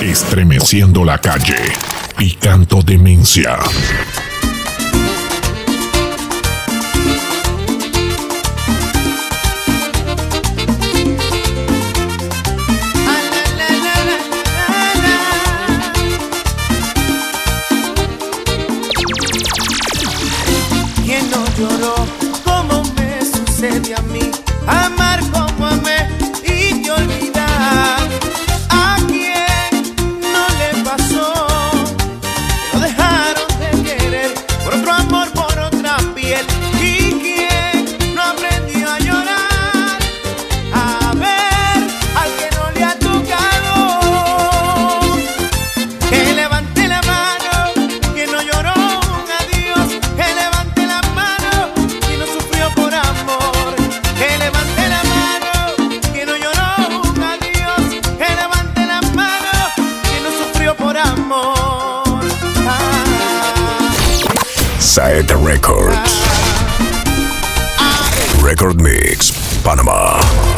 Estremeciendo la calle. Picando demencia. ¿Quién no lloró como me sucede a mí? Amar como amé y te olvidar. ¿A quién no le pasó? Que lo dejaron de querer por otro amor, por otra piel. ¿Y quién no aprendió a llorar? A ver al que no le ha tocado. Que levante la mano, que no lloró un adiós. Que levante la mano, que no sufrió por amor. Que levante la mano, que no lloró un adiós. Que levante la mano, que no sufrió por amor. Saeta Records. Record Mix, Panamá.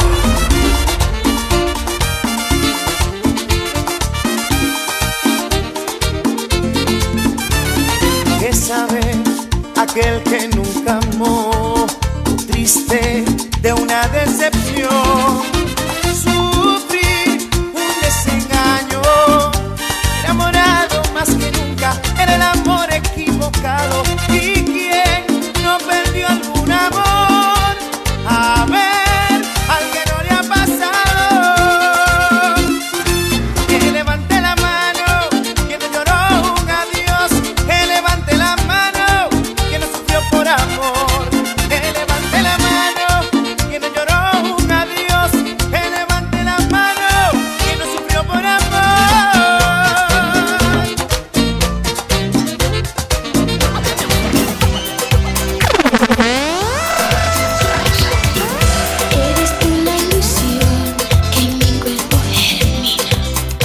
¿Qué sabe aquel que nunca amó? Triste de una decepción. Sufrí un desengaño. Enamorado más que nunca. Era el amor equivocado. ¿Y quién no perdió algún amor? A ver, al que no le ha pasado. Que levante la mano, que no lloró un adiós. Que levante la mano, que no sufrió por amor. Que levante la mano, que no lloró un adiós. Que levante la mano, que no sufrió por amor. Eres tú la ilusión que en mi cuerpo germina.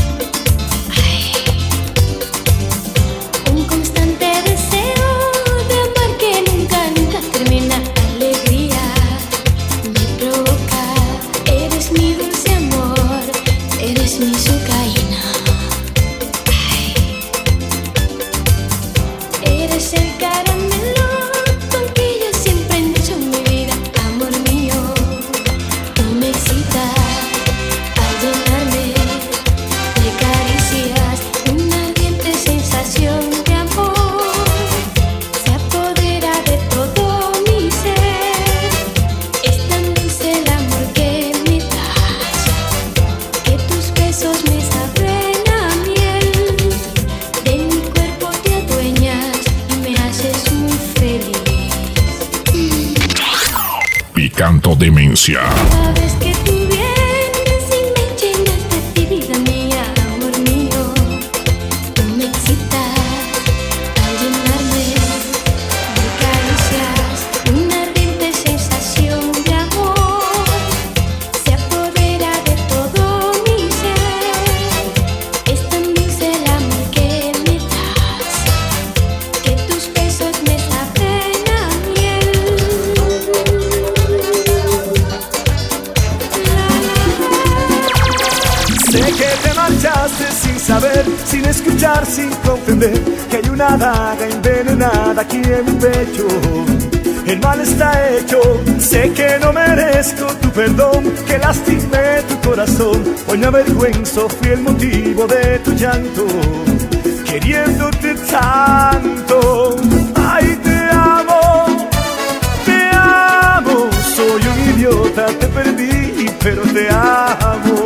Un constante deseo de amar que nunca, nunca termina. Alegría me provoca. Eres mi dulce amor, eres mi sucaína. Eres el caramelo con que yo siempre encho mi vida. Amor mío, tú me excitas al llenarme de caricias. Una ardiente sensación de amor se apodera de todo mi ser. Es tan dulce el amor que me das, que tus besos me saben a miel. De mi cuerpo te adueñas y me haces muy feliz. Picando demencia. Cada vez que tú vienes y me llenas de ti, vida mía, amor mío, tú me excitas al llenarme de caricias. Una ardiente sensación de amor se apodera de todo mi ser. Es tan dulce el amor que me das, que tus besos me saben a miel. Sé que te marchaste sin saber, sin escuchar, sin comprender que hay una daga envenenada aquí en mi pecho. El mal está hecho, sé que no merezco tu perdón, que lastimé tu corazón. Hoy me avergüenzo, fui el motivo de tu llanto, queriéndote tanto. Ay, te amo, soy un idiota, te perdí, pero te amo.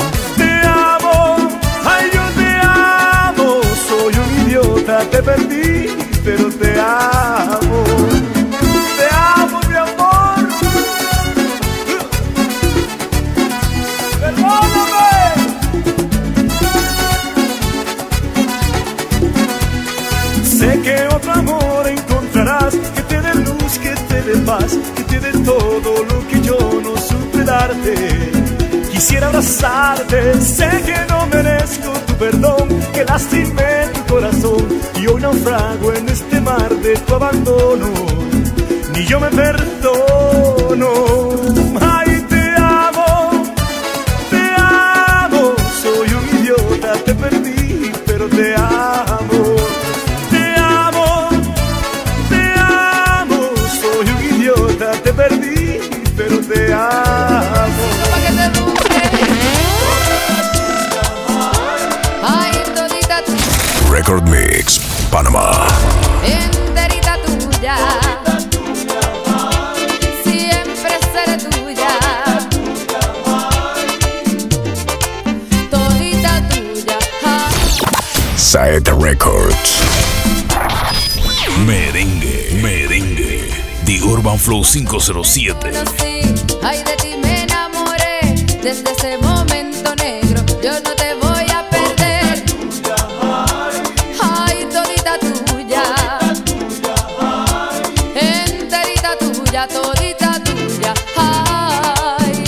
Te perdí, pero te amo. Te amo, mi amor. Perdóname. Sé que otro amor encontrarás, que te dé luz, que te dé paz, que te dé todo lo que yo no supe darte. Quisiera abrazarte, sé que no merezco tu perdón, que lastimé tu corazón y hoy naufrago en este mar de tu abandono. Ni yo me perdono. Ay, te amo, soy un idiota, te perdí. Record Mix, Panamá. Enterita tuya, siempre seré tuya, todita tuya. Saeta Records. Merengue, The Urban Flow 507. Ay, de ti me enamoré, desde ese momento negro, yo no te voy a perder. Ay, todita tuya, enterita tuya, todita tuya. Ay.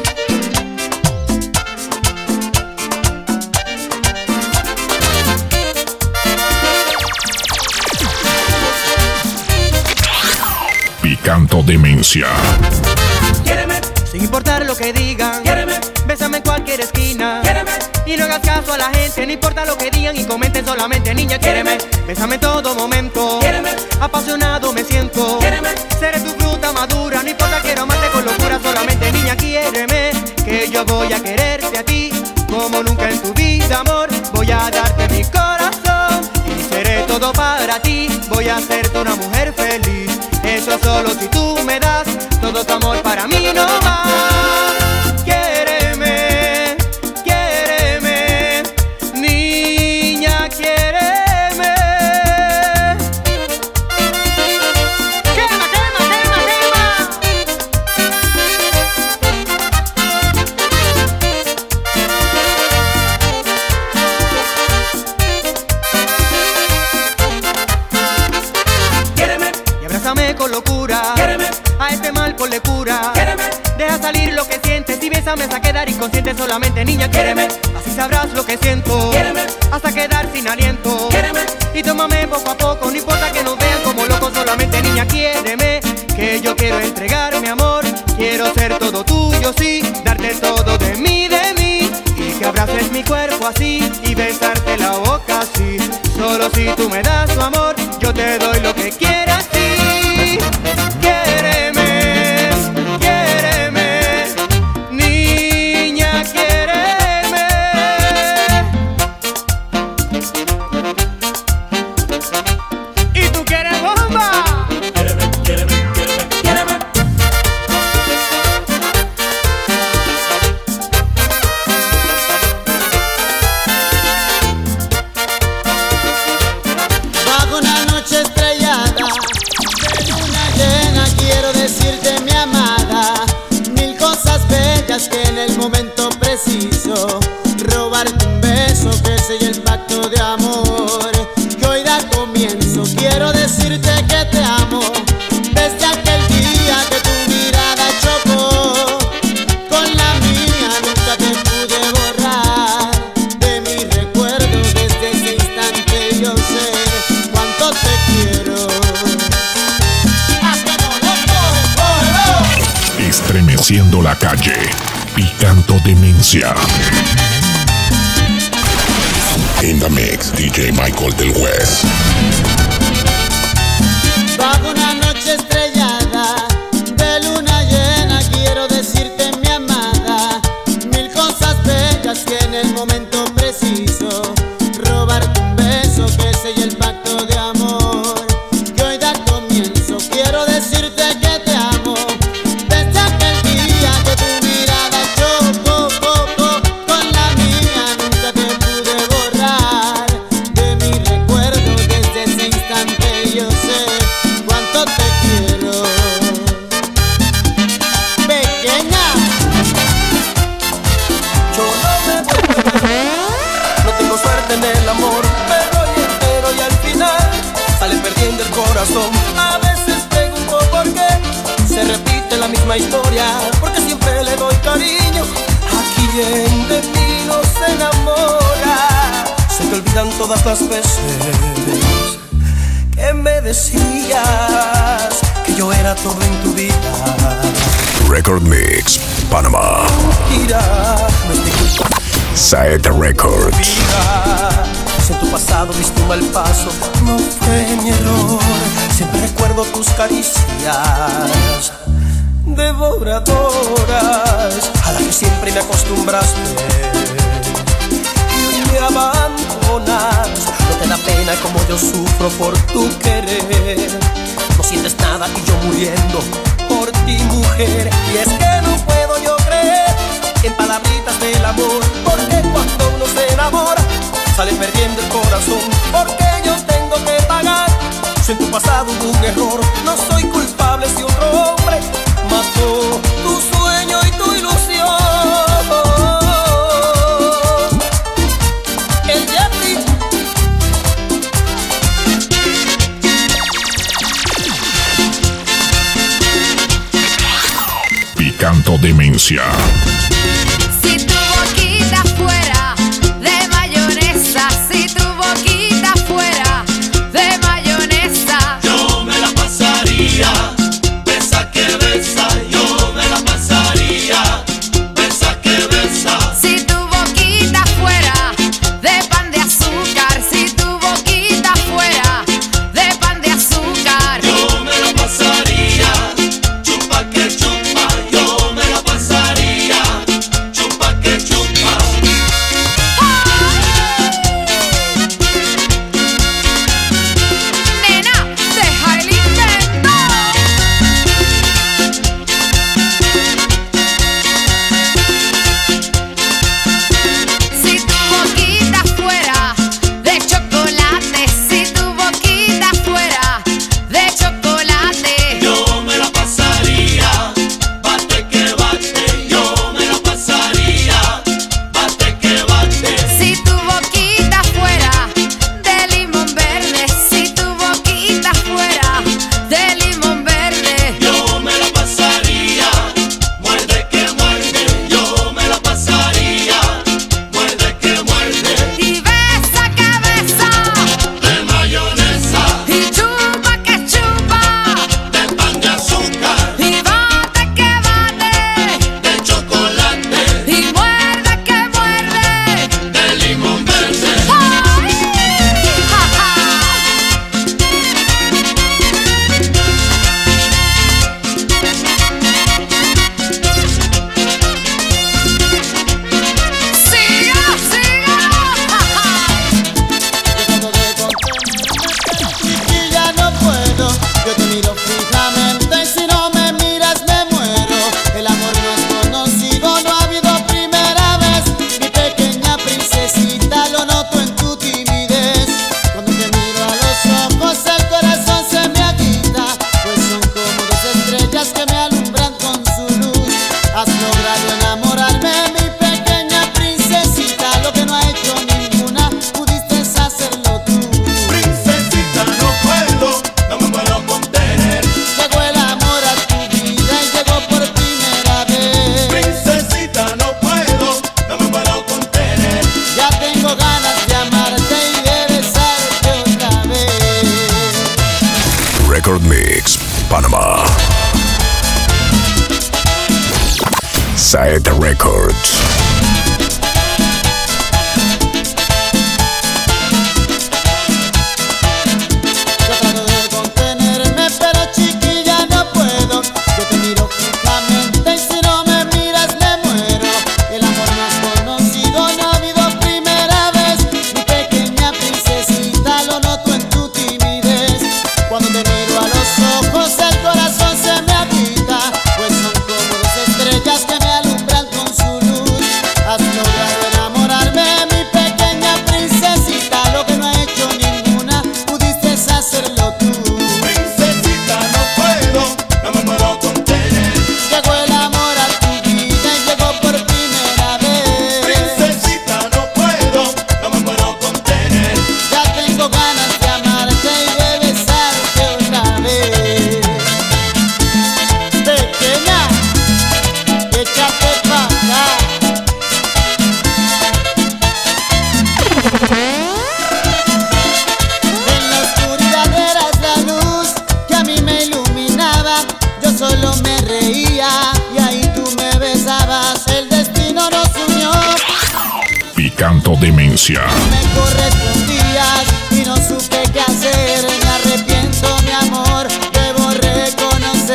Picando Demencia. Quiéreme, sin importar lo que digan. Quiéreme, bésame en cualquier esquina. Quiéreme, y no hagas caso a la gente, no importa lo que digan y comenten solamente. Niña, quiéreme, bésame en todo momento. Quiéreme, apasionado me siento. Quiéreme, seré tu fruta madura, no importa, quiero amarte con locura solamente. Niña, quiéreme, que yo voy a quererte a ti como nunca en tu vida, amor. Voy a darte mi corazón y seré todo para ti. Voy a hacerte una mujer feliz. Eso solo si tú me das todo tu amor, para mí no más. Quiéreme, quiéreme, niña, quiéreme. Quema, quema, quema, quema. Quiéreme y abrázame con locura. Quiéreme, a este mal ponle cura. Quiéreme, deja salir lo que sientes y bésame hasta quedar inconsciente solamente. Niña, quiéreme, así sabrás lo que siento. Quiéreme, hasta quedar sin aliento. Quiéreme, y tómame poco a poco, no importa que nos vean como locos solamente. Niña, quiéreme, que yo quiero entregar mi amor. Quiero ser todo tuyo, sí, darte todo de mí, y que abraces mi cuerpo así y besarte la boca así. Solo si tú me das tu amor, yo te doy lo que quieras, sí. Quiéreme, quiéreme, niña, quiéreme. ¿Y tú quieres bomba? Quiéreme, quiéreme, quiéreme, quiéreme. Bajo una noche estrellada, de luna llena, quiero decirte, mi amada, mil cosas bellas que en el momento preciso, robarte un beso que selle el pacto de amor, que hoy da comienzo. Quiero decirte que te amo desde aquel día que tu mirada chocó con la mía. Nunca te pude borrar de mi recuerdo. Desde ese instante yo sé cuánto te quiero. Hasta no lo coges, Estremeciendo la calle. Picando Demencia. In the mix, DJ Michael del West. bajo una noche estrellada, de luna llena, quiero decirte, mi amada, mil cosas bellas que en el momento preciso, robarte un beso que selle el pacto de amor, que hoy da comienzo. Quiero decirte que te amo desde aquel día que tu mirada chocó con la mía. Nunca te pude borrar de mi recuerdo. Desde ese instante yo sé cuánto te quiero. Pequeña, Yo no tengo suerte en el amor, pero hoy entero y al final sale perdiendo el corazón. A veces pregunto por qué se repite la misma historia, porque siempre le doy cariño a quien de mí no se enamora. Se te olvidan todas las veces que me decías que yo era todo en tu vida. Record Mix, Panamá. Mira, no estoy culpable. Saeta Records. Si en tu pasado viste un mal paso, no fue mi error. Siempre recuerdo tus caricias devoradoras, a las que siempre me acostumbraste. Y hoy me abandonas, no te da pena pena como yo sufro por tu querer. No sientes nada y yo muriendo por ti, mujer. Y es que no puedo yo creer en palabritas del amor, porque cuando uno se enamora sale perdiendo el corazón. Porque yo tengo que pagar si en tu pasado hubo un error. No soy culpable si otro hombre mató tu sueño y tu ilusión. El Yeti. Picando Demencia. Si tu boquita fuera de mayonesa, si tu boquita fuera de mayonesa, yo me la pasaría, besa que besa, yo me la pasaría, besa que besa. si tu boquita fuera de pan de azúcar, si tu boquita fuera de pan de azúcar, Yo me la pasaría, chupa que chupa, yo me la pasaría, chupa que chupa. nena, deja el intento. Si tu boquita fuera de chocolate, si tu boquita fuera de chocolate, Yo me la pasaría, bate que bate, yo me la pasaría, bate que bate. si tu boquita fuera de limón verde, si tu boquita fuera de limón verde, Yo me la pasaría, muerde que muerde, yo me la pasaría, muerde que muerde. y besa que besa, De mayonesa, y chupa que chupa, de pan de azúcar, y bate que bate, de chocolate, y muerde que muerde. de limón verde. ¡Ay! ¡Ja, ja! ¡Siga, siga! ¡Ja, ja! Yo trato de contenerme, chiquilla, no puedo. Yo te miro fijamente y si no me miras me muero. El amor no es conocido, no ha habido primera vez. Mi pequeña princesita, lo noto en tu timidez. Cuando te miro a los ojos el corazón se me agita, pues son como dos estrellas que me alumbran con su luz. Has logrado enamorarme, mi pequeña princesita, lo que no ha hecho ninguna, pudiste hacerlo tú. Princesita, no me puedo contener. Llegó el amor a tu vida y llegó por primera vez. Princesita, no me puedo contener. Ya tengo ganas de amarte y de besarte otra vez. Record Mix, Panamá. Saeta Records. Yo trato de contenerme, pero chiquilla no puedo. Yo te miro fijamente y si no me miras me muero. El amor no es conocido, no ha habido primera vez. Mi pequeña princesita, lo noto en tu timidez. Cuando te miro a los ojos el corazón se me agita, pues son como dos estrellas que me alumbran con su luz. Has logrado enamorarme, mi pequeña princesita, lo que no ha hecho ninguna, pudiste hacerlo tú. Princesita, no me puedo contener. Llegó el amor a tu vida y llegó por primera vez. Princesita, no me puedo contener. Ya tengo ganas de amarte y de besarte otra vez. Pequeña, échate pa' acá. En la oscuridad eras la luz que a mí me iluminaba. Yo solo me reía y ahí tú me besabas. El destino nos unió. Picando Demencia. Me correspondías y no supe qué hacer. Me arrepiento, mi amor, debo reconocer.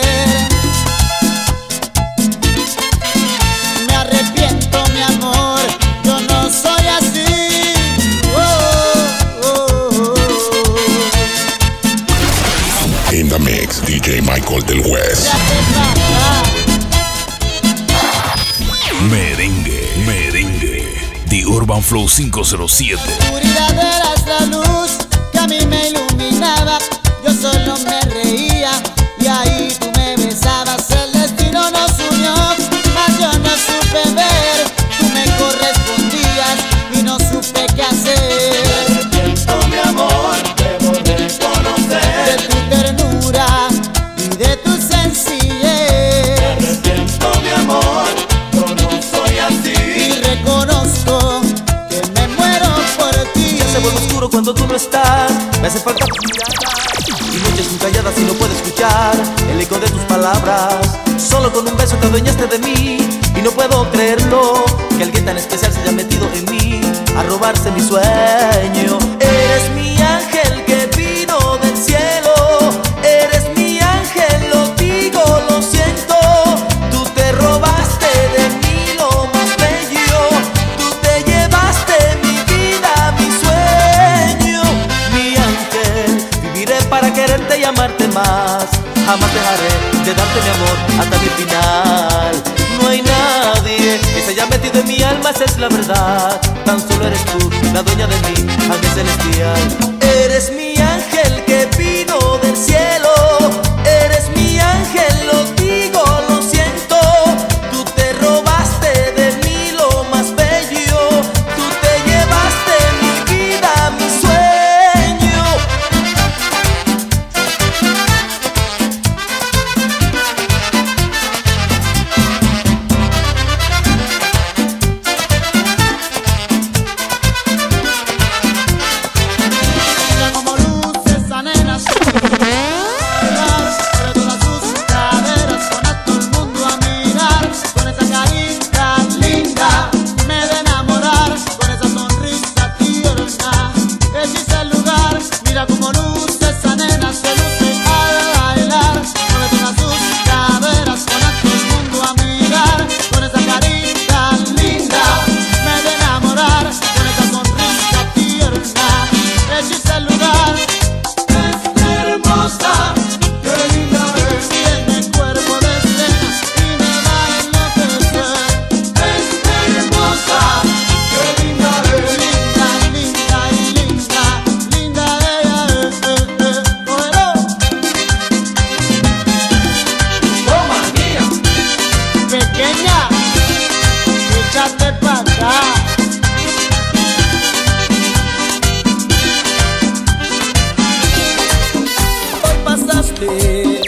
Me arrepiento, mi amor, yo no soy así. Oh, oh, oh. Michael del West. Merengue. The Urban Flow 507. Oscuridad eras la luz que a mí me iluminaba. Yo solo me reía y ahí tú me besabas. El destino nos unió, mas yo no supe ver. Tú me correspondías y no supe qué hacer. Me arrepiento, mi amor, debo reconocer De tu ternura y de tu sencillez. Me arrepiento, mi amor, yo no soy así. Y reconozco que me muero por ti. Se vuelve oscuro cuando tú no estás. Me hace falta tu mirada y noches muy calladas y no puedo escuchar el eco de tus palabras. Solo con un beso te adueñaste de mí y no puedo creerlo, que alguien tan especial se haya metido en mí a robarse mi sueño. Eres mi ángel que vino del cielo. Eres mi ángel, lo digo, lo siento. Tú te robaste de mí lo más bello. Tú te llevaste mi vida, mi sueño. Mi ángel, viviré para quererte y amarte más. Jamás dejaré de darte mi amor hasta mi final. No hay nadie que se haya metido en mi alma, esa es la verdad. Tan solo eres tú, la dueña de mí, ángel celestial. Eres mi ángel que vino del cielo. Eres mi ángel, lo digo, lo siento. Tú te robaste de mí lo más bello. Tú te llevaste mi vida, mi sueño. Mira como luce esa nena sobre todas sus caderas, pone a todo el mundo a mirar. Con esa carita linda me de enamorar, con esa sonrisa tierna hechiza el lugar. Mira como luce esa nena, se luce al bailar. Sobre todas sus caderas, pone a todo el mundo a mirar. Con esa carita linda me de enamorar, con esa sonrisa tierna hechiza el lugar. Es hermosa, qué linda es. Tiene cuerpo de escena y me va a enloquecer. Es hermosa, qué linda es. Linda, linda y linda, linda ella es. Cógelo. Toma, mía. Pequeña, échate pa' acá. Hoy pasaste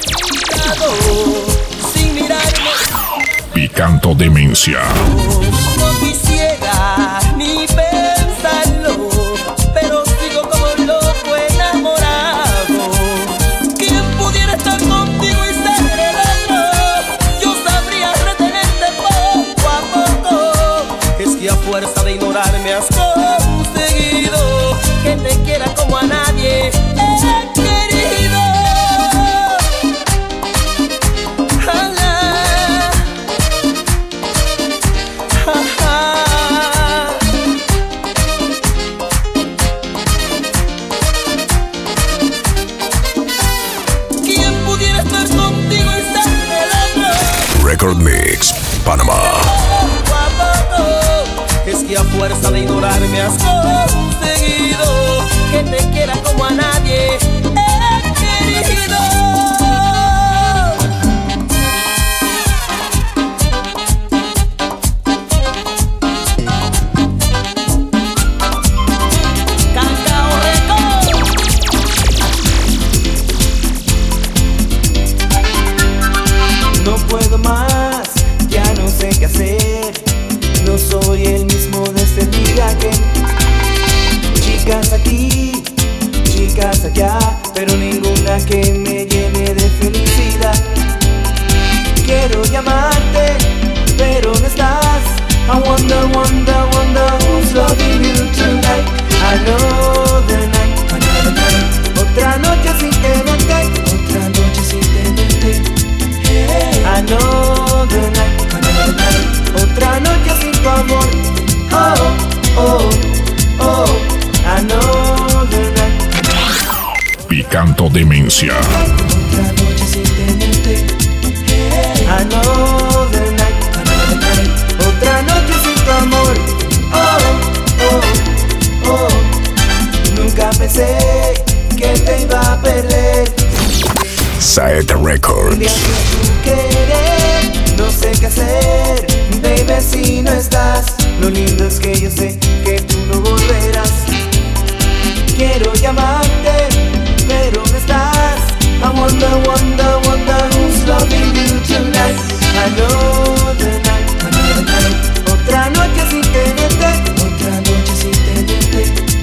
sin mirarme. Picanto Demencia. No quisiera ni pensarlo, pero sigo como loco enamorado. ¿Quién pudiera estar contigo y ser el otro? Yo sabría retenerte poco a poco. Es que a fuerza de ignorarme has conseguido que te quiera como a nadie he querido. Ala. ¿Quién pudiera estar contigo y ser el otro? Record Mix, Panamá. Poco a poco, es que a fuerza de ignorarme has conseguido que te quiera como a nadie he querido. Cacao Record. No puedo más, ya no sé qué hacer. No soy el mismo de ese día que chicas aquí, chicas allá, pero ninguna que me llene de felicidad. Quiero llamarte, pero no estás. I wonder, wonder, wonder who's loving you tonight. Another night, another night. Otra noche sin tenerte, otra noche sin tenerte. Another night, another night. Otra noche sin tu amor. Oh, oh, oh. Another night. Picanto Demencia. Otra noche sin Another night, otra noche sin tu amor. Nunca pensé que te iba a perder. Saeta Un Records. día sin querer, no sé qué hacer, baby, si no estás. Lo lindo es que yo sé que tú no volverás. Quiero llamarte, pero no estás. I wonder, wonder, wonder who's loving you tonight. Another night, otra noche sin tenerte, otra noche sin tenerte.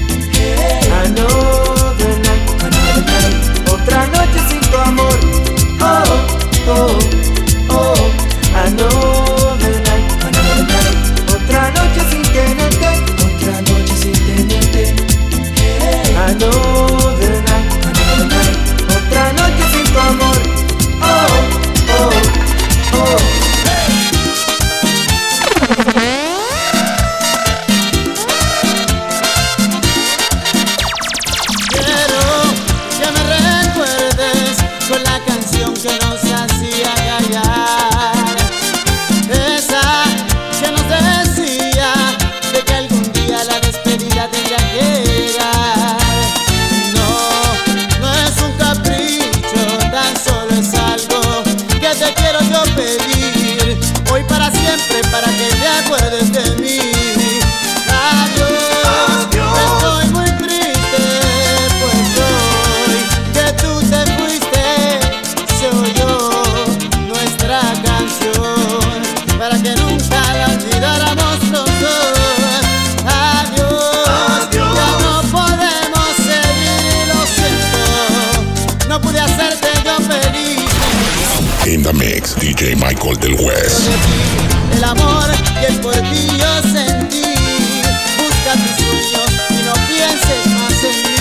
Another night, otra noche sin tu amor. Another night, otra noche sin tenerte, otra noche sin tenerte. Another night, otra noche sin tu amor. Quiero que me recuerdes con la canción que nos hacía callar, esa que nos decía de que algún día la despedida tendría que llegar. No, no es un capricho, tan solo es algo que te quiero yo pedir, hoy para siempre, para que te acuerdes de mí. Adiós, estoy muy triste, pues hoy que tú te fuiste, se oyó nuestra canción, para que nunca la olvidáramos los dos. Adiós, ya no podemos seguir, lo siento, no pude hacerte yo feliz. In the mix, DJ Michael del West. El amor que por ti yo sentí, busca tus sueños y no pienses más en mí.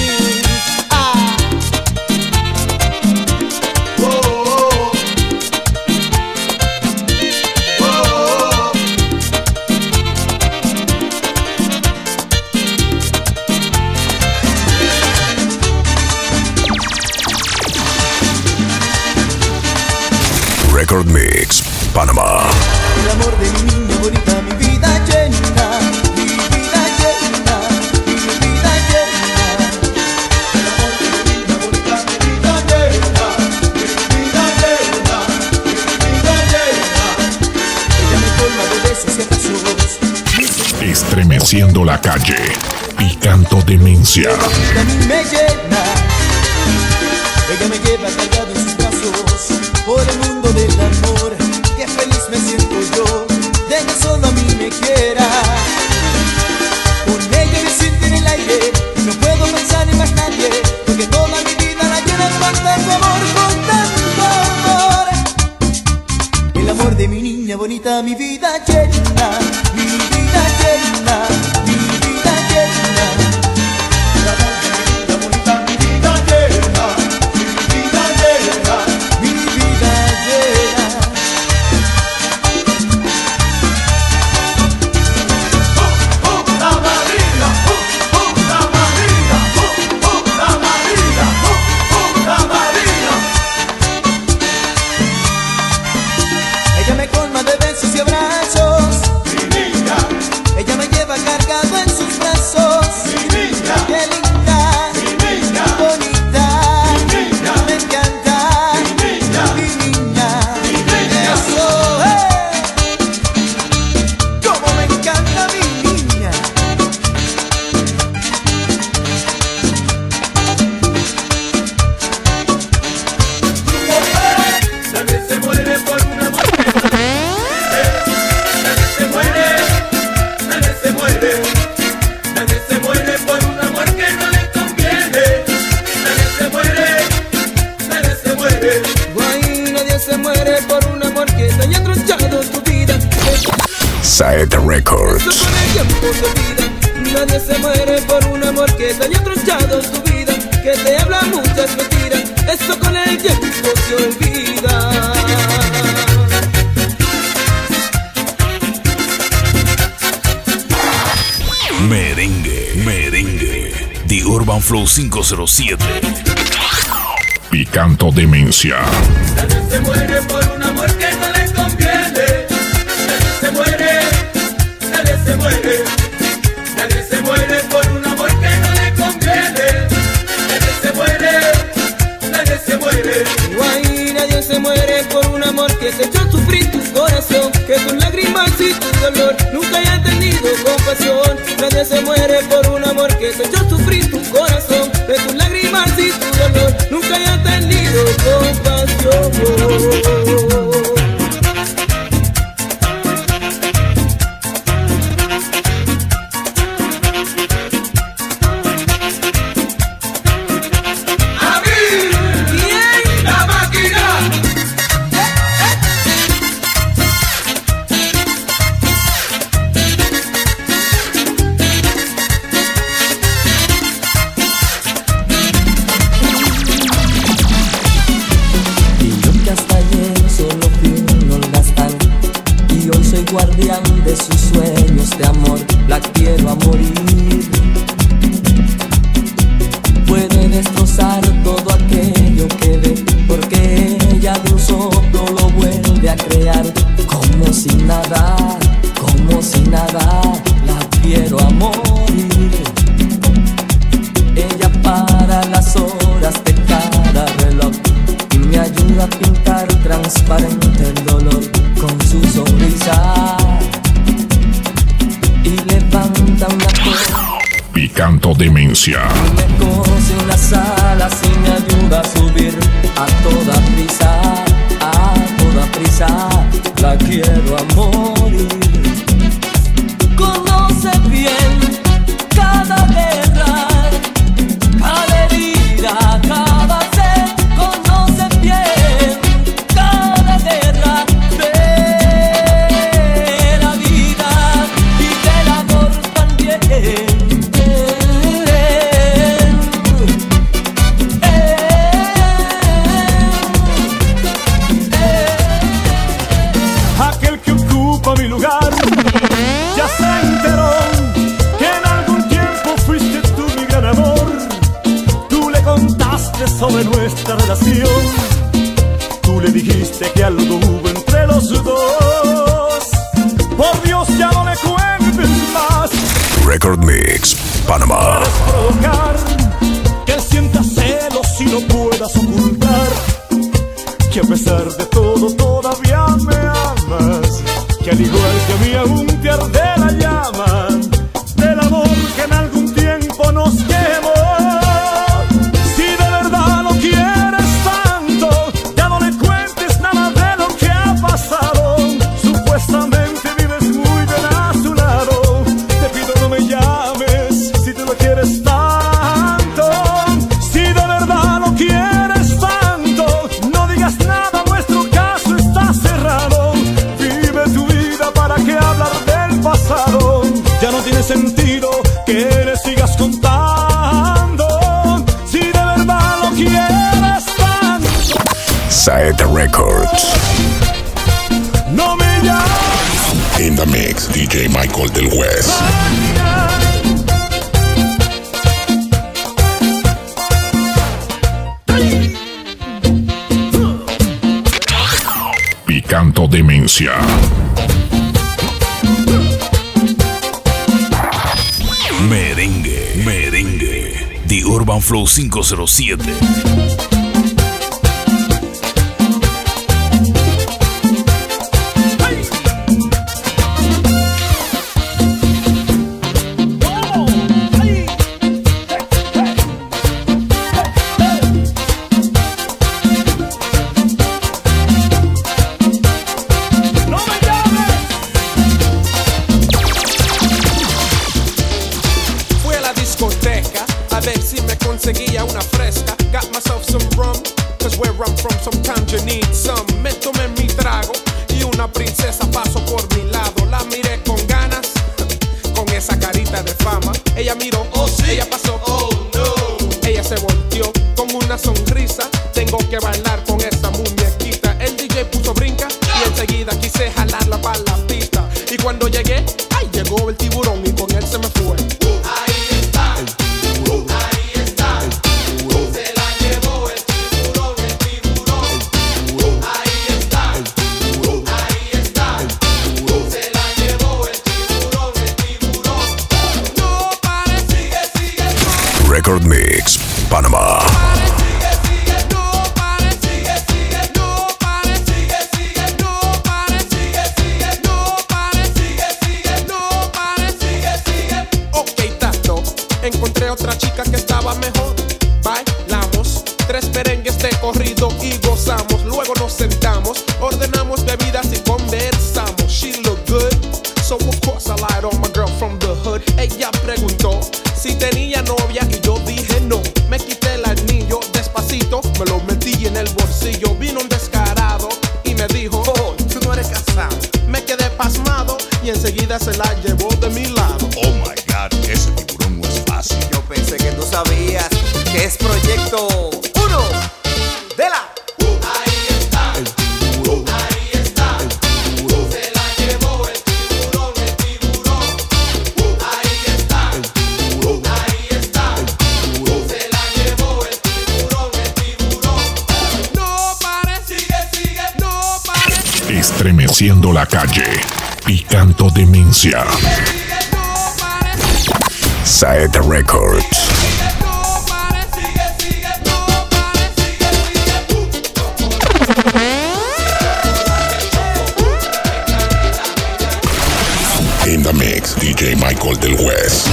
Record Mix, Panamá. El amor de mi niña bonita, mi vida llena, mi vida llena, mi vida llena. El amor de mi niña bonita, mi vida llena, mi vida llena, mi vida llena. Ella me colma de besos y abrazos, Estremeciendo la calle. Picando demencia. a mí me llena. Ella me lleva cargado en sus brazos por el mundo del amor. Qué feliz me siento yo de que solo a mí me quiera. Con ella me siento en el aire, no puedo pensar en más nadie, porque toda mi vida la llena con tanto amor, con tanto amor. El amor de mi niña bonita, mi vida llena, mi vida llena, mi vida llena. El amor de mi niña bonita, mi vida llena, mi vida llena, mi vida llena. La Marina, la Marina, la Marina, la Marina. Ella me colma de besos y abrazos, mi niña. Ella me lleva cargado en sus brazos, mi niña. Qué linda, mi niña. Bonita, mi niña. Me encanta, mi niña. Mi niña, mi niña. Eso, cómo me encanta mi niña. Nadie se muere por un amor. Nadie se muere, nadie se muere. Nadie se muere por un amor que no le conviene. Nadie se muere, nadie se muere. Guay, nadie se muere por un amor que te haya tronchado tu vida. Saeta Records. Con el tiempo se olvida. Nadie se muere por un amor que te haya tronchado tu vida, que te habla muchas mentiras. Eso con el tiempo se olvida. Merengue, merengue. The Urban Flow 507. Picando demencia. Nadie se muere por un amor que no le conviene. muere, nadie se muere por un amor que no le conviene. Nadie se muere, nadie se muere. Guay, nadie se muere por un amor que te echó a sufrir tu corazón, que tus lágrimas y tu dolor nunca haya tenido compasión. Nadie se muere por un amor que te echó a sufrir tu corazón, que tus lágrimas y tu dolor nunca haya tenido compasión. Guardián de sus sueños de amor, la quiero a morir. Puede destrozar todo aquello que ve, porque ella de un soplo lo vuelve a crear. Como si nada, la quiero a morir. Ella para las horas de cada reloj y me ayuda a pintar transparente el dolor con su sonrisa y levanta una copa. Picando Demencia. Me cose unas alas y me ayuda a subir a toda prisa, la quiero a morir. Conoce bien cada guerra, cada herida, cada sed. Conoce bien cada guerra de la vida y del amor también. Aquel que ocupa mi lugar ya se enteró que en algún tiempo fuiste tú mi gran amor. Tú le contaste sobre nuestra relación, tú le dijiste que algo hubo entre los dos. Por Dios, ya no le cuentes más. Record Mix, Panamá. Puedes provocar que él sienta celos y no puedas ocultar que a pesar de todo todavía me amas, que al igual que a mí aún te arde la llama del amor que en algún tiempo nos quemó. Si de verdad lo quieres tanto, ya no le cuentes nada de lo que ha pasado. Supuestamente vives muy bien a su lado. Te pido no me llames si tú lo quieres tanto. Si de verdad lo quieres tanto, no digas nada, nuestro caso está cerrado. Vive tu vida, para qué hablar del pasado. Ya no tiene sentido que le sigas contando. Si de verdad lo quieres tanto, Saeta Records. no me llames. In the mix, DJ Michael del West. Picando Demencia. Merengue. The Urban Flow 507. Fui a la discoteca a ver si me conseguía una fresca. Got myself some rum, cause where I'm from sometimes you need some. Me tomé mi trago y una princesa pasó por mi lado. La miré con ganas, con esa carita de fama. Ella miró, oh sí, ella pasó, oh no. Ella se volteó con una sonrisa. Tengo que bailar con esa muñequita. El DJ puso brinca y enseguida quise jalarla para la pista. Y cuando llegué, ay, llegó el tiburón y con él se me fue. Ahí está, el tiburón. Ahí está, el tiburón. Se la llevó el tiburón, el tiburón. El tiburón. Ahí está, el tiburón. Ahí está, el tiburón. Se la llevó el tiburón, el tiburón. Record Mix, Panamá. Encontré otra chica que estaba mejor. Bailamos 3 merengues de corrido y gozamos. Luego nos sentamos, ordenamos bebidas y conversamos. She looked good, so of course I lied on my girl from the hood. Ella preguntó si tenía novia y yo dije no. Me quité el anillo despacito, me lo metí en el bolsillo. Vino un descarado y me dijo, oh, tú no eres casado. Me quedé pasmado y enseguida se la llevó de mi lado. Oh my God, ese tiburón no es fácil. Yo pensé que tú sabías que es Proyecto 1 de la... Ahí está, el tiburón. Ahí está, el tiburón. Se la llevó el tiburón, el tiburón. Ahí está, el tiburón. Ahí está, el tiburón. Se la llevó el tiburón, el tiburón. No pares, sigue, no pares. Estremeciendo la calle, Picando Demencia. Saeta Records. In the mix, DJ Michael del West.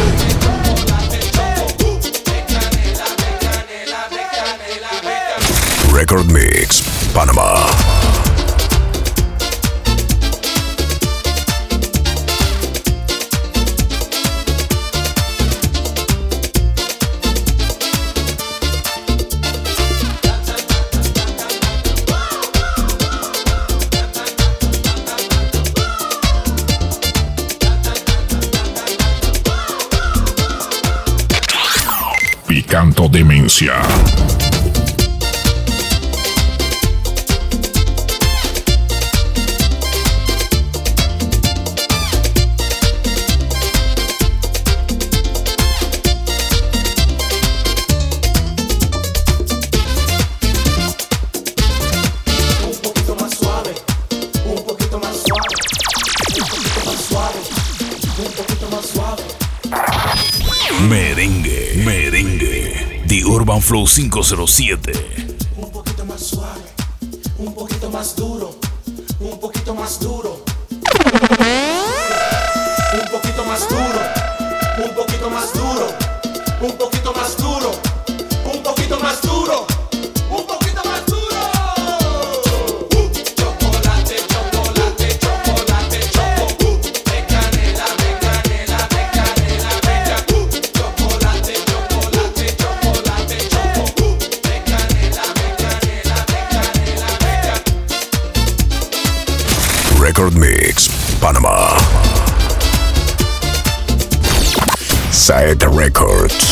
Record Mix, Panamá. Picando Demencia. Merengue. The Urban Flow 507. Un poquito más suave, un poquito más duro, un poquito más duro. Un poquito más duro, un poquito más duro, un poquito más duro, un poquito más duro, un poquito más duro. Chocolate, chocolate, chocolate, choco. De canela, de canela, de canela, bella. Chocolate, chocolate, chocolate, choco. De canela, de canela, de canela, bella. Record Mix, Panamá. Saeta Records.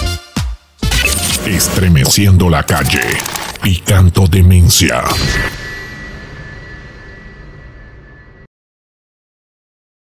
Estremeciendo la calle, Picando Demencia.